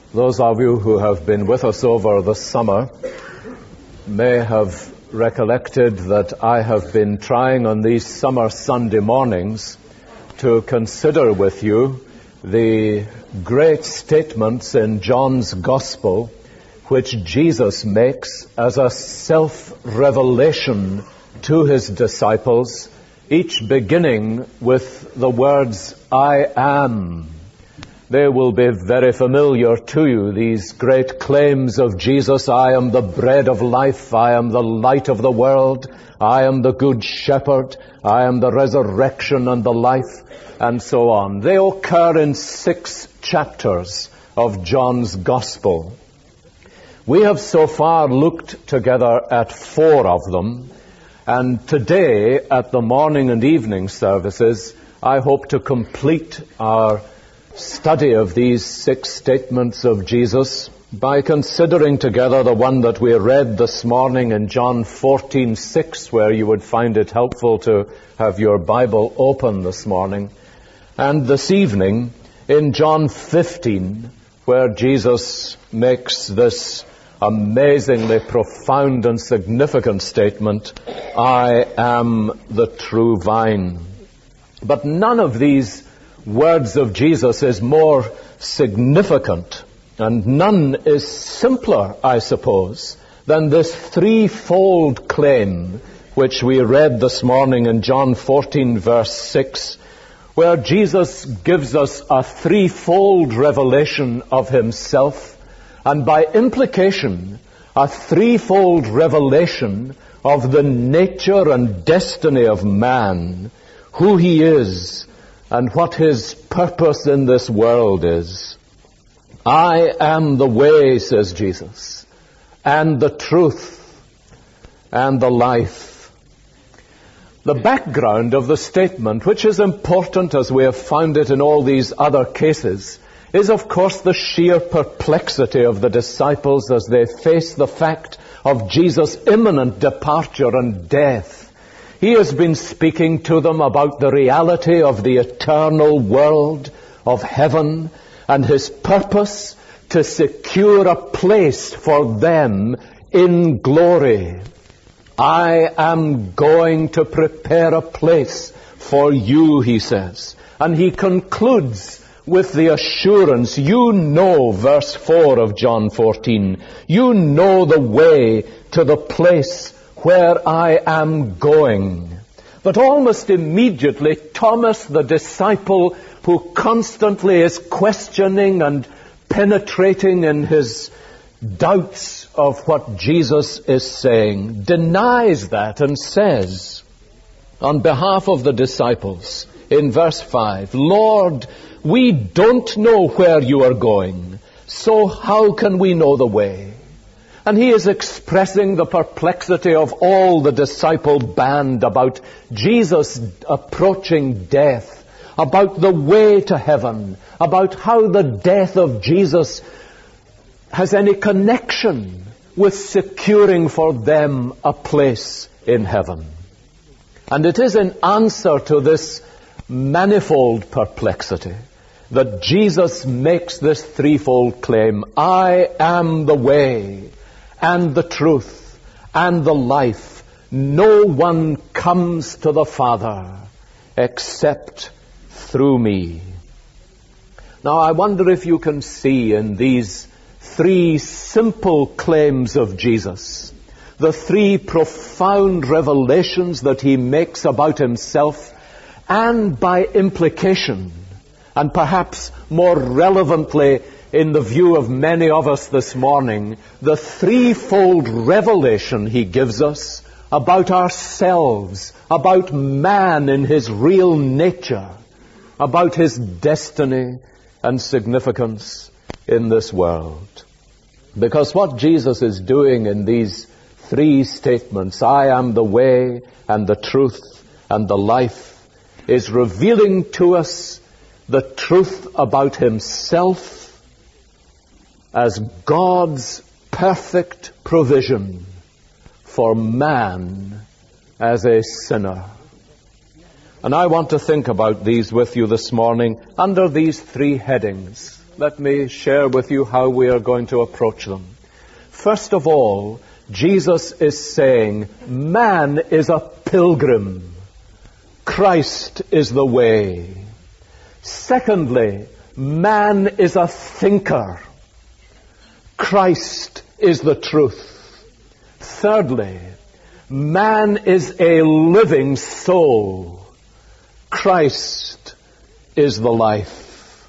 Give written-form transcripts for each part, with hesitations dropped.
Those of you who have been with us over the summer may have recollected that I have been trying on these summer Sunday mornings to consider with you the great statements in John's Gospel which Jesus makes as a self-revelation to his disciples, each beginning with the words, I am. They will be very familiar to you, these great claims of Jesus. I am the bread of life. I am the light of the world. I am the good shepherd. I am the resurrection and the life, and so on. They occur in 6 chapters of John's Gospel. We have so far looked together at 4 of them, and today at the morning and evening services, I hope to complete our study of these 6 statements of Jesus by considering together the one that we read this morning in John 14:6, where you would find it helpful to have your Bible open this morning, and this evening in John 15, where Jesus makes this amazingly profound and significant statement, I am the true vine. But none of these words of Jesus is more significant, and none is simpler, I suppose, than this threefold claim which we read this morning in John 14 verse 6, where Jesus gives us a threefold revelation of himself, and by implication, a threefold revelation of the nature and destiny of man, who he is, and what his purpose in this world is. I am the way, says Jesus, and the truth, and the life. The background of the statement, which is important as we have found it in all these other cases, is of course the sheer perplexity of the disciples as they face the fact of Jesus' imminent departure and death. He has been speaking to them about the reality of the eternal world, of heaven, and his purpose to secure a place for them in glory. I am going to prepare a place for you, he says. And he concludes with the assurance, you know, verse 4 of John 14, you know the way to the place where I am going. But almost immediately, Thomas, the disciple who constantly is questioning and penetrating in his doubts of what Jesus is saying, denies that and says, on behalf of the disciples, in verse 5, Lord, we don't know where you are going, so how can we know the way? And he is expressing the perplexity of all the disciple band about Jesus approaching death, about the way to heaven, about how the death of Jesus has any connection with securing for them a place in heaven. And it is in answer to this manifold perplexity that Jesus makes this threefold claim, I am the way, and the truth, and the life. No one comes to the Father except through me. Now, I wonder if you can see in these 3 simple claims of Jesus, the 3 profound revelations that he makes about himself, and by implication, and perhaps more relevantly in the view of many of us this morning, the threefold revelation he gives us about ourselves, about man in his real nature, about his destiny and significance in this world. Because what Jesus is doing in these 3 statements, I am the way and the truth and the life, is revealing to us the truth about himself as God's perfect provision for man as a sinner. And I want to think about these with you this morning under these 3 headings. Let me share with you how we are going to approach them. First of all, Jesus is saying, man is a pilgrim. Christ is the way. Secondly, man is a thinker. Christ is the truth. Thirdly, man is a living soul. Christ is the life.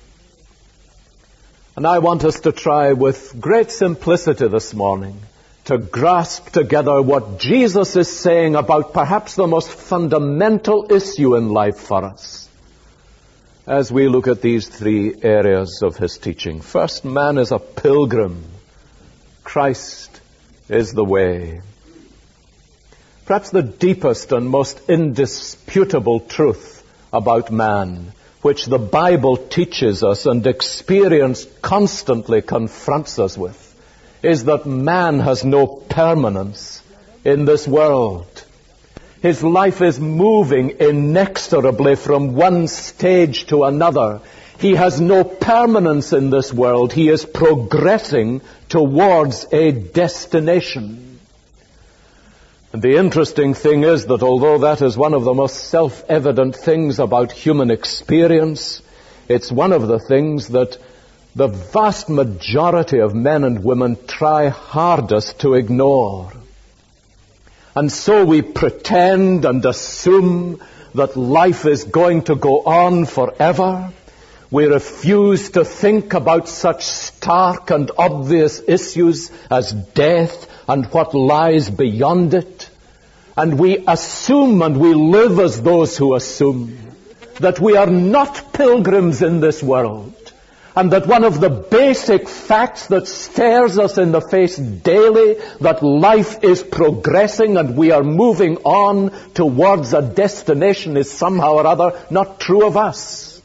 And I want us to try with great simplicity this morning to grasp together what Jesus is saying about perhaps the most fundamental issue in life for us as we look at these three areas of his teaching. First, man is a pilgrim. Christ is the way. Perhaps the deepest and most indisputable truth about man, which the Bible teaches us and experience constantly confronts us with, is that man has no permanence in this world. His life is moving inexorably from one stage to another. He has no permanence in this world. He is progressing towards a destination. And the interesting thing is that although that is one of the most self-evident things about human experience, it's one of the things that the vast majority of men and women try hardest to ignore. And so we pretend and assume that life is going to go on forever. We refuse to think about such stark and obvious issues as death and what lies beyond it. And we assume and we live as those who assume that we are not pilgrims in this world, and that one of the basic facts that stares us in the face daily, that life is progressing and we are moving on towards a destination, is somehow or other not true of us.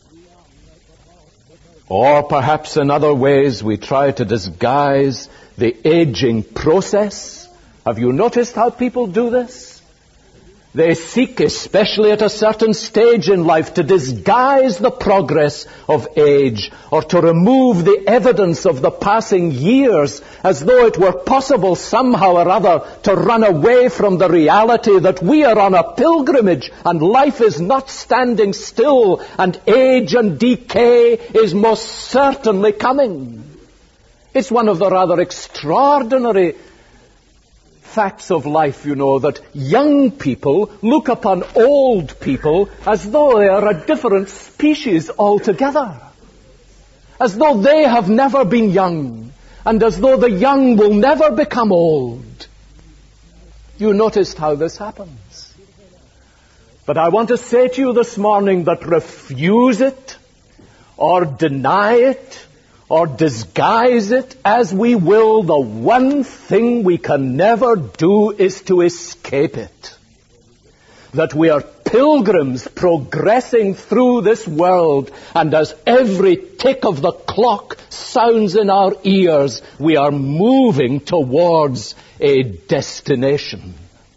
Or perhaps in other ways we try to disguise the aging process. Have you noticed how people do this? They seek, especially at a certain stage in life, to disguise the progress of age or to remove the evidence of the passing years as though it were possible somehow or other to run away from the reality that we are on a pilgrimage and life is not standing still and age and decay is most certainly coming. It's one of the rather extraordinary facts of life, you know, that young people look upon old people as though they are a different species altogether. As though they have never been young, and as though the young will never become old. You noticed how this happens. But I want to say to you this morning that refuse it, or deny it, or disguise it as we will, the one thing we can never do is to escape it. That we are pilgrims progressing through this world, and as every tick of the clock sounds in our ears, we are moving towards a destination.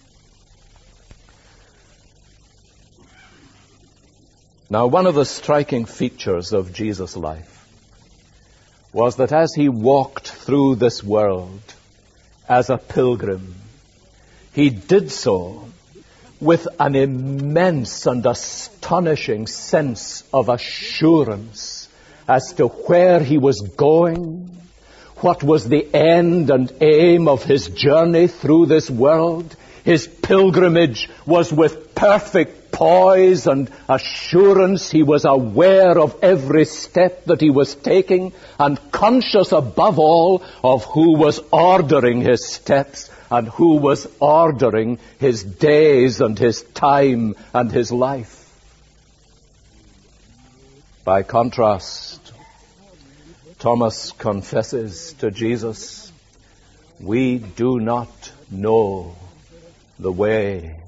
Now, one of the striking features of Jesus' life was that as he walked through this world as a pilgrim, he did so with an immense and astonishing sense of assurance as to where he was going, what was the end and aim of his journey through this world. His pilgrimage was with perfect poise and assurance. He was aware of every step that he was taking and conscious above all of who was ordering his steps and who was ordering his days and his time and his life. By contrast, Thomas confesses to Jesus, "We do not know the way."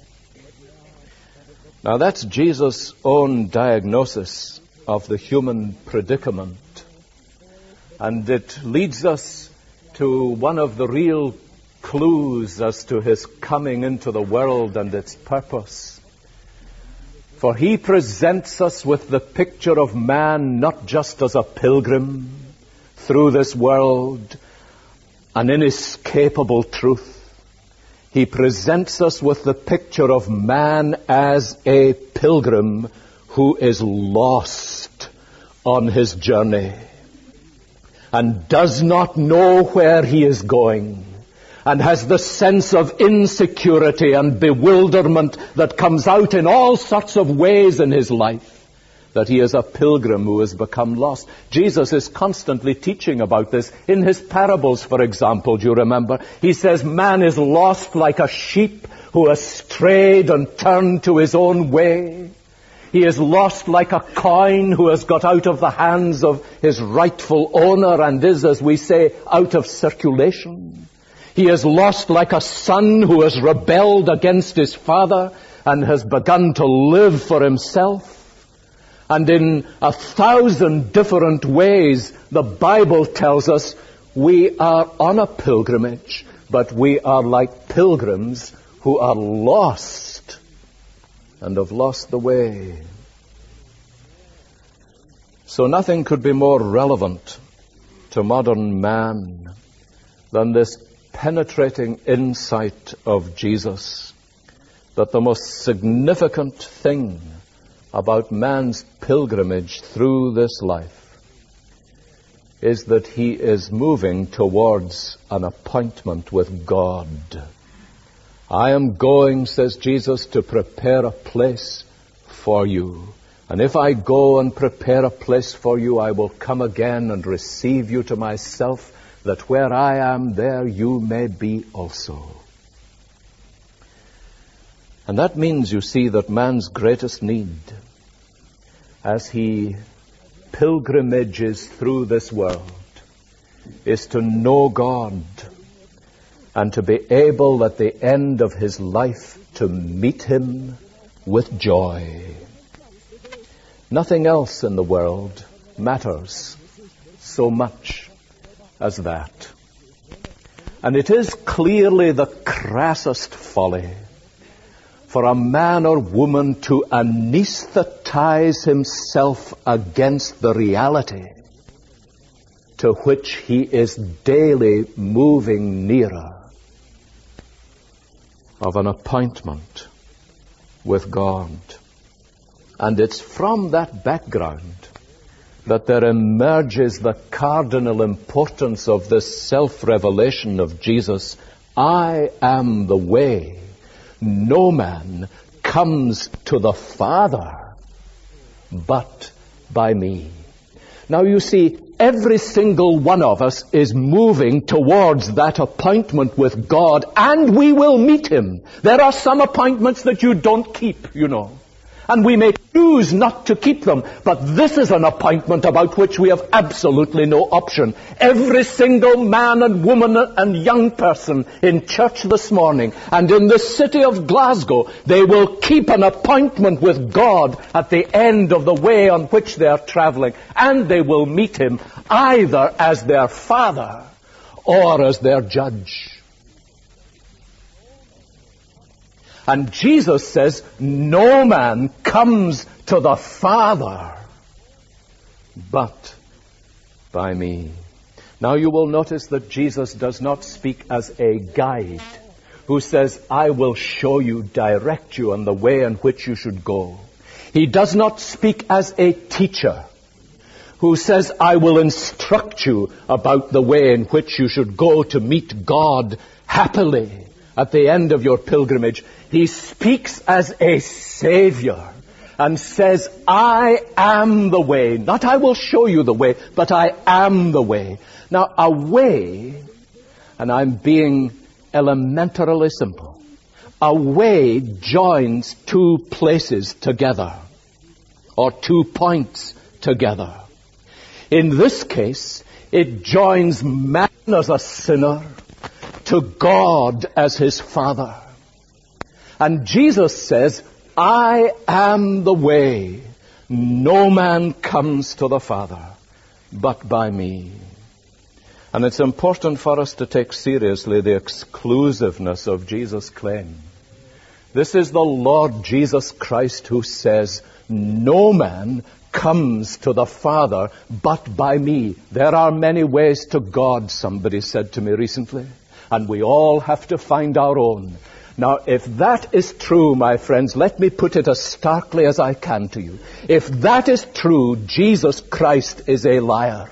Now that's Jesus' own diagnosis of the human predicament. And it leads us to one of the real clues as to his coming into the world and its purpose. For he presents us with the picture of man not just as a pilgrim through this world, an inescapable truth. He presents us with the picture of man as a pilgrim who is lost on his journey and does not know where he is going, and has the sense of insecurity and bewilderment that comes out in all sorts of ways in his life, that he is a pilgrim who has become lost. Jesus is constantly teaching about this. In his parables, for example, do you remember? He says man is lost like a sheep who has strayed and turned to his own way. He is lost like a coin who has got out of the hands of his rightful owner and is, as we say, out of circulation. He is lost like a son who has rebelled against his father and has begun to live for himself. And in 1,000 different ways, the Bible tells us we are on a pilgrimage, but we are like pilgrims who are lost and have lost the way. So nothing could be more relevant to modern man than this penetrating insight of Jesus, that the most significant thing about man's pilgrimage through this life is that he is moving towards an appointment with God. I am going, says Jesus, to prepare a place for you. And if I go and prepare a place for you, I will come again and receive you to myself, that where I am, there you may be also. And that means, you see, that man's greatest need, as he pilgrimages through this world, is to know God and to be able at the end of his life to meet him with joy. Nothing else in the world matters so much as that. And it is clearly the crassest folly for a man or woman to anesthetize himself against the reality to which he is daily moving nearer, of an appointment with God. And it's from that background that there emerges the cardinal importance of this self-revelation of Jesus. I am the way. No man comes to the Father but by me. Now you see, every single one of us is moving towards that appointment with God, and we will meet him. There are some appointments that you don't keep, you know. And we may choose not to keep them, but this is an appointment about which we have absolutely no option. Every single man and woman and young person in church this morning and in the city of Glasgow, they will keep an appointment with God at the end of the way on which they are traveling, and they will meet him either as their Father or as their judge. And Jesus says, no man comes to the Father but by me. Now you will notice that Jesus does not speak as a guide who says, I will show you, direct you on the way in which you should go. He does not speak as a teacher who says, I will instruct you about the way in which you should go to meet God happily at the end of your pilgrimage. He speaks as a Savior and says, I am the way. Not I will show you the way, but I am the way. Now, a way, and I'm being elementarily simple, a way joins two places together, or 2 points together. In this case, it joins man as a sinner to God as his Father. And Jesus says, I am the way. No man comes to the Father but by me. And it's important for us to take seriously the exclusiveness of Jesus' claim. This is the Lord Jesus Christ who says, "No man comes to the Father but by me." There are many ways to God, somebody said to me recently, and we all have to find our own. Now, if that is true, my friends, let me put it as starkly as I can to you. If that is true, Jesus Christ is a liar.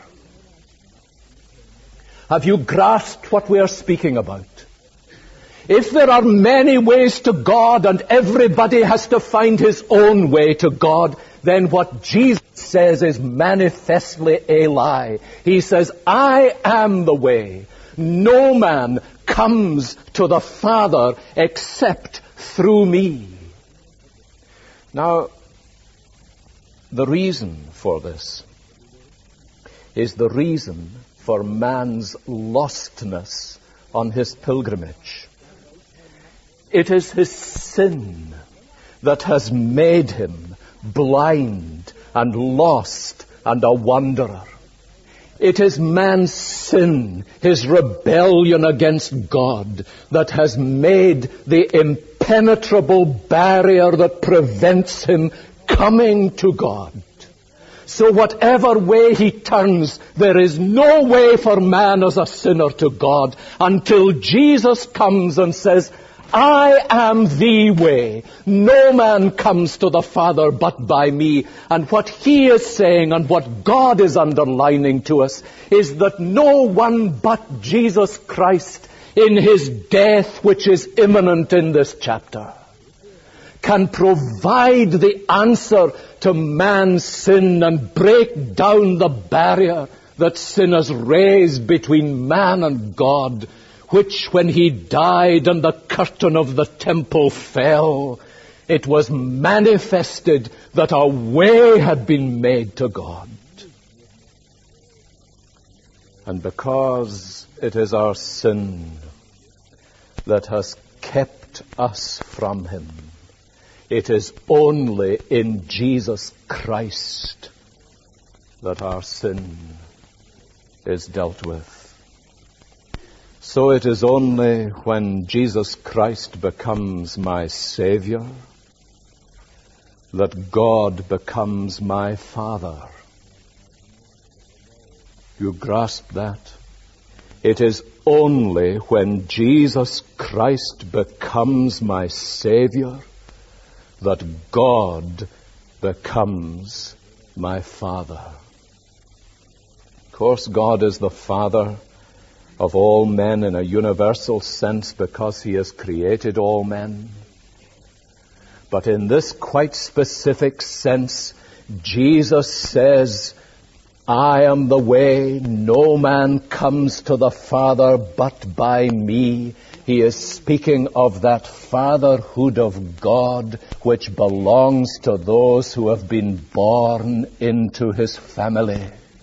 Have you grasped what we are speaking about? If there are many ways to God and everybody has to find his own way to God, then what Jesus says is manifestly a lie. He says, "I am the way. No man comes to the Father except through me." Now, the reason for this is the reason for man's lostness on his pilgrimage. It is his sin that has made him blind and lost and a wanderer. It is man's sin, his rebellion against God, that has made the impenetrable barrier that prevents him coming to God. So whatever way he turns, there is no way for man as a sinner to God until Jesus comes and says, "I am the way. No man comes to the Father but by me." And what he is saying and what God is underlining to us is that no one but Jesus Christ in his death, which is imminent in this chapter, can provide the answer to man's sin and break down the barrier that sin has raised between man and God, which when he died and the curtain of the temple fell, it was manifested that a way had been made to God. And because it is our sin that has kept us from him, it is only in Jesus Christ that our sin is dealt with. So it is only when Jesus Christ becomes my Savior that God becomes my Father. You grasp that? It is only when Jesus Christ becomes my Savior that God becomes my Father. Of course, God is the Father of all men in a universal sense because he has created all men. But in this quite specific sense, Jesus says, "I am the way. No man comes to the Father but by me." He is speaking of that fatherhood of God which belongs to those who have been born into his family.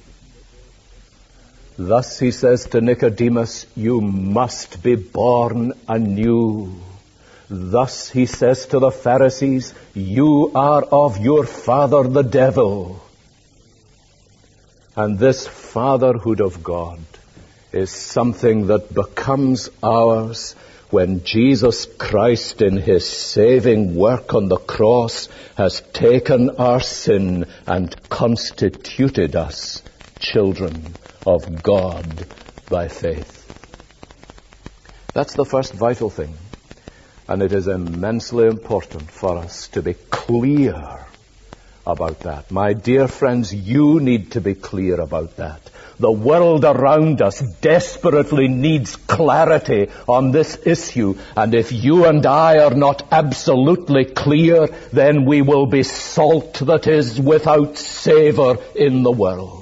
Thus he says to Nicodemus, "You must be born anew." Thus he says to the Pharisees, "You are of your father the devil." And this fatherhood of God is something that becomes ours when Jesus Christ in his saving work on the cross has taken our sin and constituted us children of God by faith. That's the first vital thing. And it is immensely important for us to be clear about that. My dear friends, you need to be clear about that. The world around us desperately needs clarity on this issue. And if you and I are not absolutely clear, then we will be salt that is without savor in the world.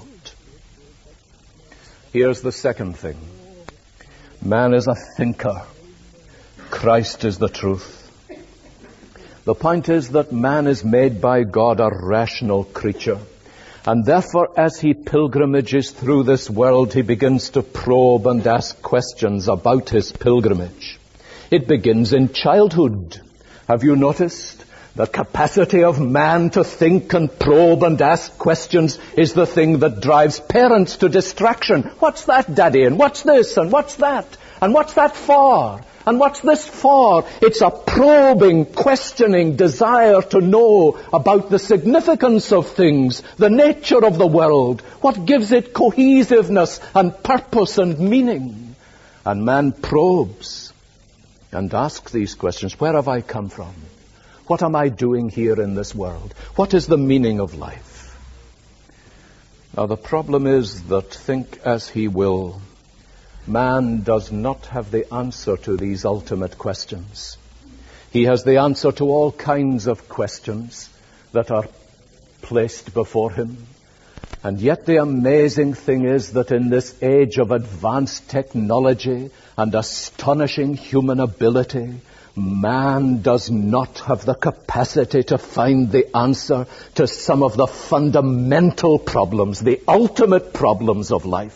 Here's the second thing. Man is a thinker. Christ is the truth. The point is that man is made by God a rational creature. And therefore, as he pilgrimages through this world, he begins to probe and ask questions about his pilgrimage. It begins in childhood. Have you noticed? The capacity of man to think and probe and ask questions is the thing that drives parents to distraction. What's that, Daddy? And what's this? And what's that? And what's that for? And what's this for? It's a probing, questioning desire to know about the significance of things, the nature of the world, what gives it cohesiveness and purpose and meaning. And man probes and asks these questions. Where have I come from? What am I doing here in this world? What is the meaning of life? Now the problem is that, think as he will, man does not have the answer to these ultimate questions. He has the answer to all kinds of questions that are placed before him. And yet the amazing thing is that in this age of advanced technology and astonishing human ability, man does not have the capacity to find the answer to some of the fundamental problems, the ultimate problems of life.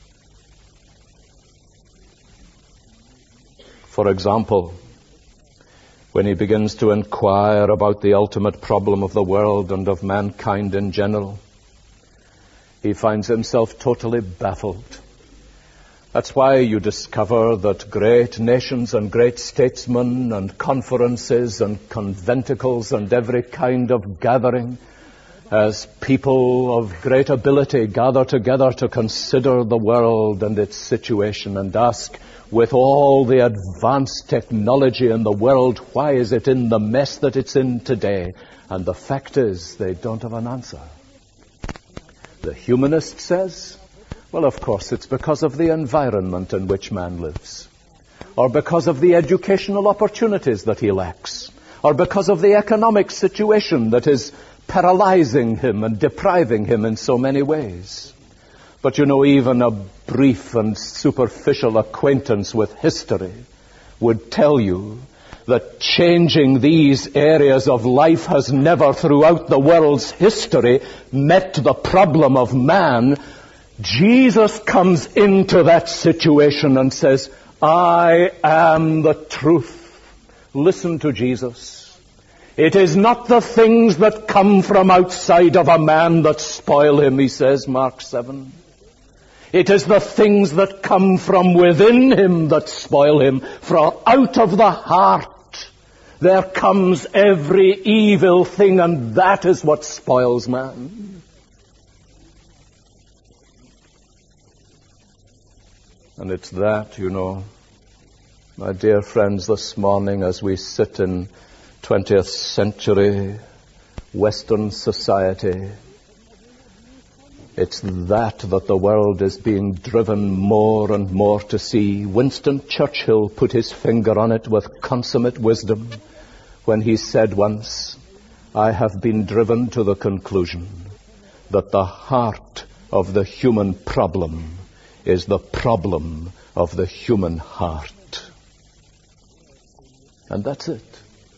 For example, when he begins to inquire about the ultimate problem of the world and of mankind in general, he finds himself totally baffled. That's why you discover that great nations and great statesmen and conferences and conventicles and every kind of gathering, as people of great ability gather together to consider the world and its situation and ask, with all the advanced technology in the world, why is it in the mess that it's in today? And the fact is, they don't have an answer. The humanist says, well, of course, it's because of the environment in which man lives, or because of the educational opportunities that he lacks, or because of the economic situation that is paralyzing him and depriving him in so many ways. But you know, even a brief and superficial acquaintance with history would tell you that changing these areas of life has never throughout the world's history met the problem of man. Jesus comes into that situation and says, I am the truth. Listen to Jesus. It is not the things that come from outside of a man that spoil him, he says, Mark 7. It is the things that come from within him that spoil him. For out of the heart there comes every evil thing, and that is what spoils man. And it's that, you know, my dear friends, this morning as we sit in 20th century Western society, it's that the world is being driven more and more to see. Winston Churchill put his finger on it with consummate wisdom when he said once, I have been driven to the conclusion that the heart of the human problem is the problem of the human heart. And that's it.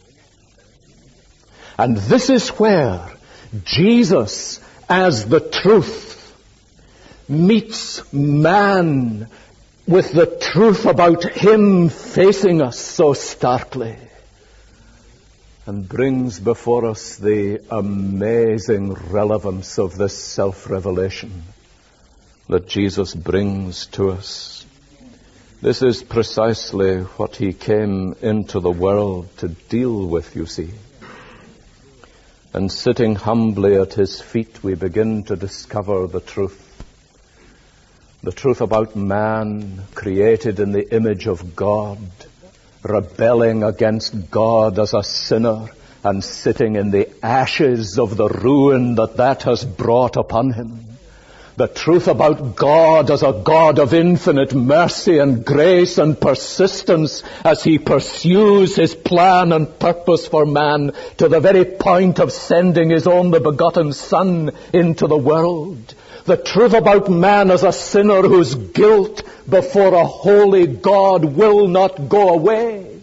And this is where Jesus, as the truth, meets man with the truth about him facing us so starkly, and brings before us the amazing relevance of this self-revelation that Jesus brings to us. This is precisely what he came into the world to deal with, you see. And sitting humbly at his feet, we begin to discover the truth. The truth about man, created in the image of God, rebelling against God as a sinner, and sitting in the ashes of the ruin that has brought upon him. The truth about God as a God of infinite mercy and grace and persistence as he pursues his plan and purpose for man to the very point of sending his only begotten Son into the world. The truth about man as a sinner whose guilt before a holy God will not go away.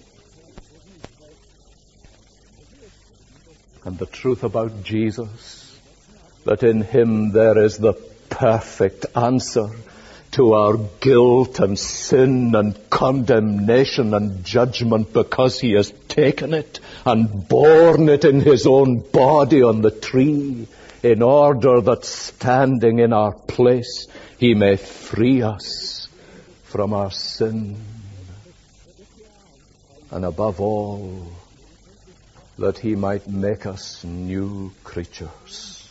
And the truth about Jesus, that in him there is the perfect answer to our guilt and sin and condemnation and judgment, because he has taken it and borne it in his own body on the tree, in order that standing in our place he may free us from our sin. and above all, that he might make us new creatures.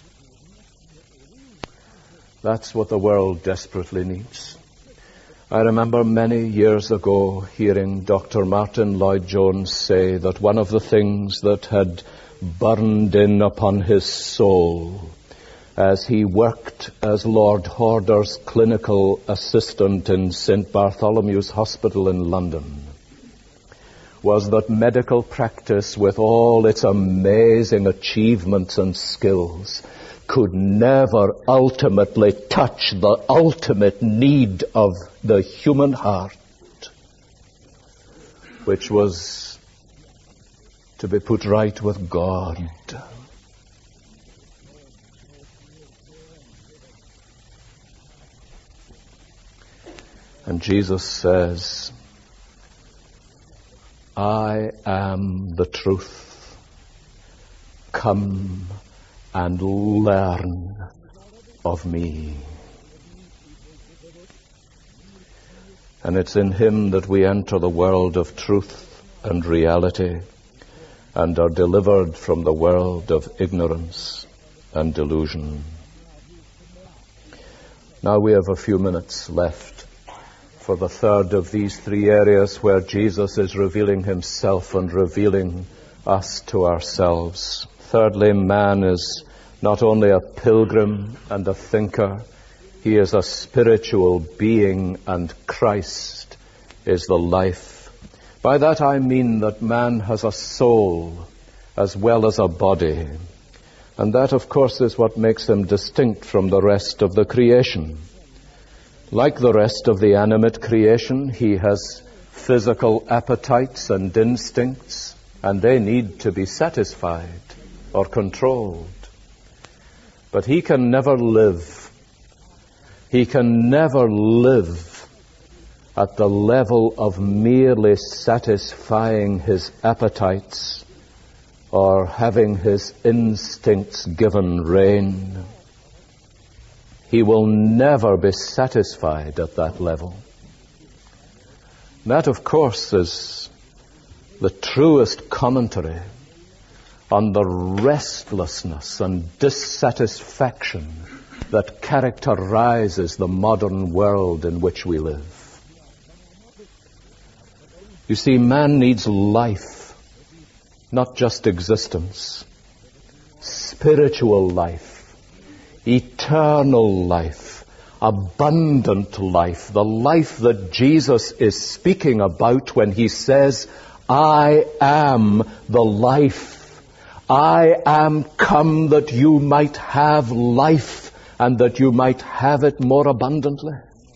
That's what the world desperately needs. I remember many years ago hearing Dr. Martin Lloyd-Jones say that one of the things that had burned in upon his soul as he worked as Lord Horder's clinical assistant in St. Bartholomew's Hospital in London was that medical practice, with all its amazing achievements and skills, could never ultimately touch the ultimate need of the human heart, which was to be put right with God. And Jesus says, I am the truth. Come and learn of me. And it's in him that we enter the world of truth and reality and are delivered from the world of ignorance and delusion. Now we have a few minutes left for the third of these three areas where Jesus is revealing himself and revealing us to ourselves. Thirdly, man is not only a pilgrim and a thinker, he is a spiritual being, and Christ is the life. By that I mean that man has a soul as well as a body. And that, of course, is what makes him distinct from the rest of the creation. Like the rest of the animate creation, he has physical appetites and instincts, and they need to be satisfied or controlled. But he can never live. He can never live at the level of merely satisfying his appetites or having his instincts given rein. He will never be satisfied at that level. That, of course, is the truest commentary on the restlessness and dissatisfaction that characterizes the modern world in which we live. You see, man needs life, not just existence, spiritual life, eternal life, abundant life, the life that Jesus is speaking about when he says, I am the life. I am come that you might have life and that you might have it more abundantly.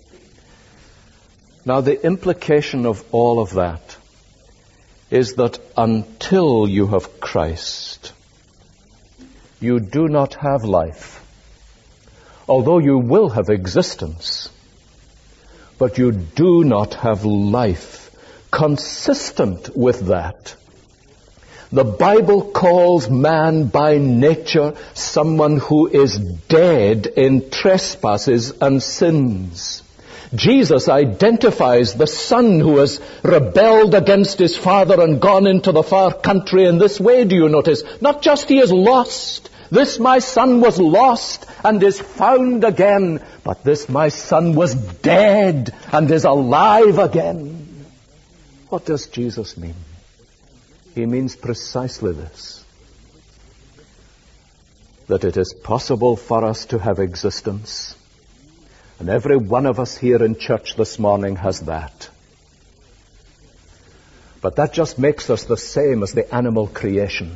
Now, the implication of all of that is that until you have Christ, you do not have life. Although you will have existence, but you do not have life. Consistent with that, the Bible calls man by nature someone who is dead in trespasses and sins. Jesus identifies the son who has rebelled against his father and gone into the far country in this way, do you notice? Not just he is lost. This my son was lost and is found again, but this my son was dead and is alive again. What does Jesus mean? He means precisely this, that it is possible for us to have existence, and every one of us here in church this morning has that. But that just makes us the same as the animal creation.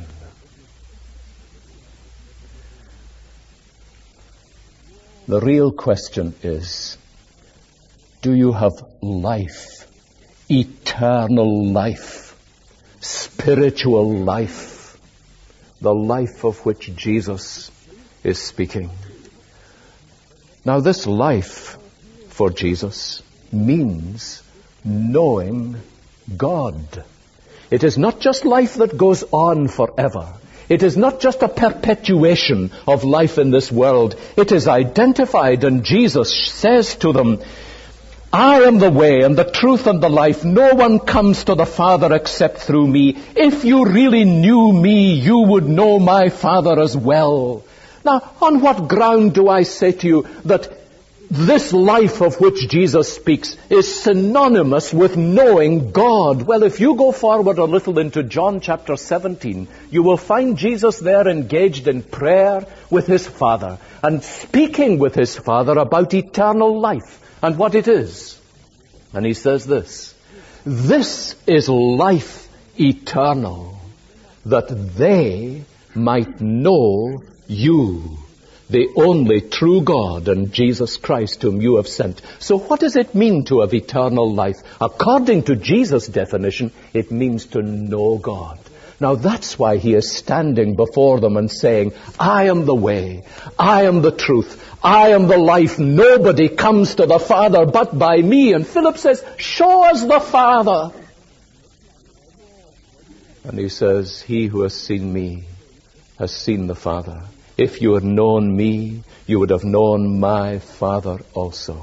The real question is, do you have life, eternal life, spiritual life, the life of which Jesus is speaking? Now, this life for Jesus means knowing God. It is not just life that goes on forever. It is not just a perpetuation of life in this world. It is identified, and Jesus says to them, I am the way and the truth and the life. No one comes to the Father except through me. If you really knew me, you would know my Father as well. Now, on what ground do I say to you that this life of which Jesus speaks is synonymous with knowing God? Well, if you go forward a little into John chapter 17, you will find Jesus there engaged in prayer with his Father and speaking with his Father about eternal life and what it is. And he says this is life eternal, that they might know you, the only true God, and Jesus Christ whom you have sent. So what does it mean to have eternal life? According to Jesus' definition, it means to know God. Now that's why he is standing before them and saying, I am the way, I am the truth, I am the life. Nobody comes to the Father but by me. And Philip says, show us the Father. And he says, he who has seen me has seen the Father. If you had known me, you would have known my Father also.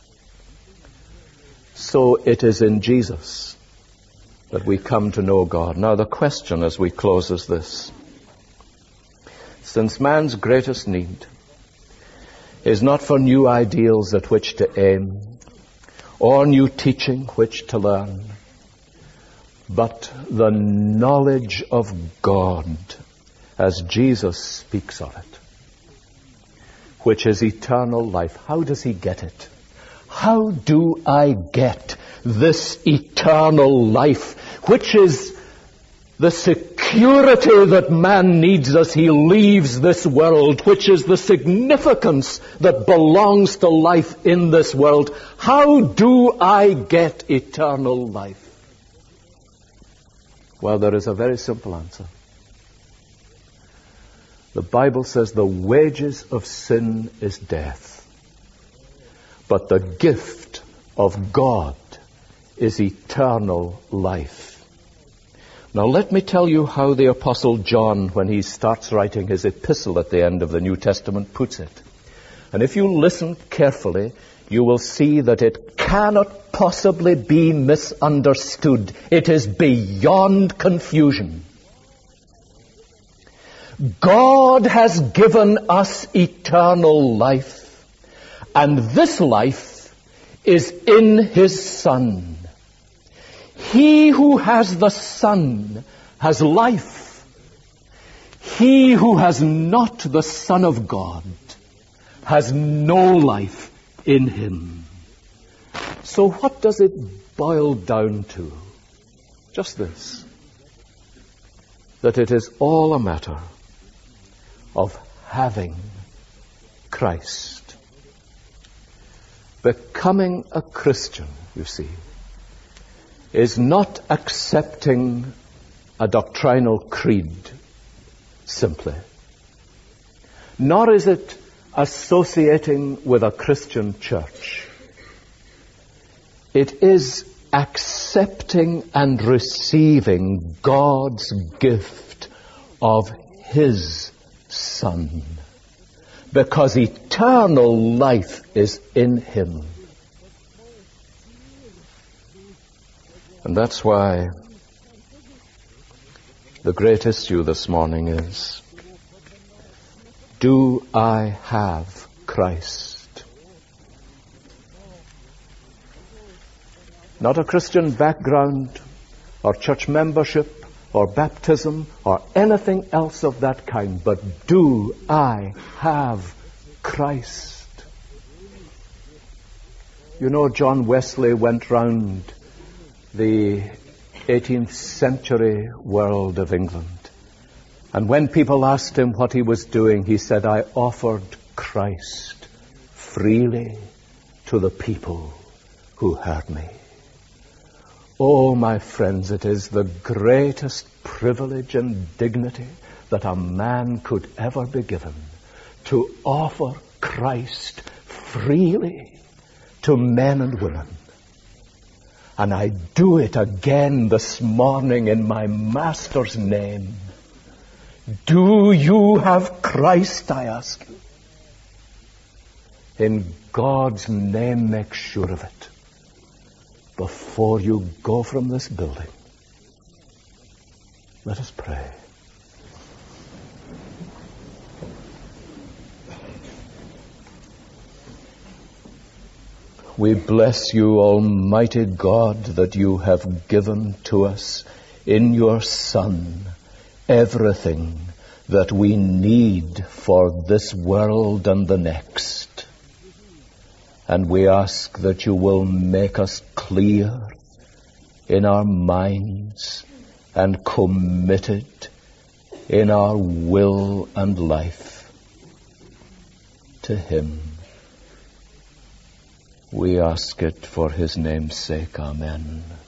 So it is in Jesus that we come to know God. Now the question as we close is this. Since man's greatest need is not for new ideals at which to aim, or new teaching which to learn, but the knowledge of God, as Jesus speaks of it, which is eternal life. How does he get it? How do I get this eternal life, which is the security that man needs as he leaves this world, which is the significance that belongs to life in this world? How do I get eternal life? Well, there is a very simple answer. The Bible says the wages of sin is death, but the gift of God is eternal life. Now let me tell you how the Apostle John, when he starts writing his epistle at the end of the New Testament, puts it. And if you listen carefully, you will see that it cannot possibly be misunderstood. It is beyond confusion. God has given us eternal life, and this life is in his Son. He who has the Son has life. He who has not the Son of God has no life in him. So what does it boil down to? Just this, that it is all a matter of having Christ. Becoming a Christian, you see, is not accepting a doctrinal creed simply, nor is it associating with a Christian church. It is accepting and receiving God's gift of his Son, because eternal life is in him. And that's why the great issue this morning is, do I have Christ? Not a Christian background or church membership or baptism or anything else of that kind, but do I have Christ? You know, John Wesley went round the 18th century world of England, and when people asked him what he was doing, he said, I offered Christ freely to the people who heard me. Oh, my friends, it is the greatest privilege and dignity that a man could ever be given, to offer Christ freely to men and women. And I do it again this morning in my Master's name. Do you have Christ, I ask you? In God's name, make sure of it. before you go from this building. Let us pray. We bless you, Almighty God, that you have given to us in your Son everything that we need for this world and the next. And we ask that you will make us clear in our minds and committed in our will and life to him. We ask it for his name's sake. Amen.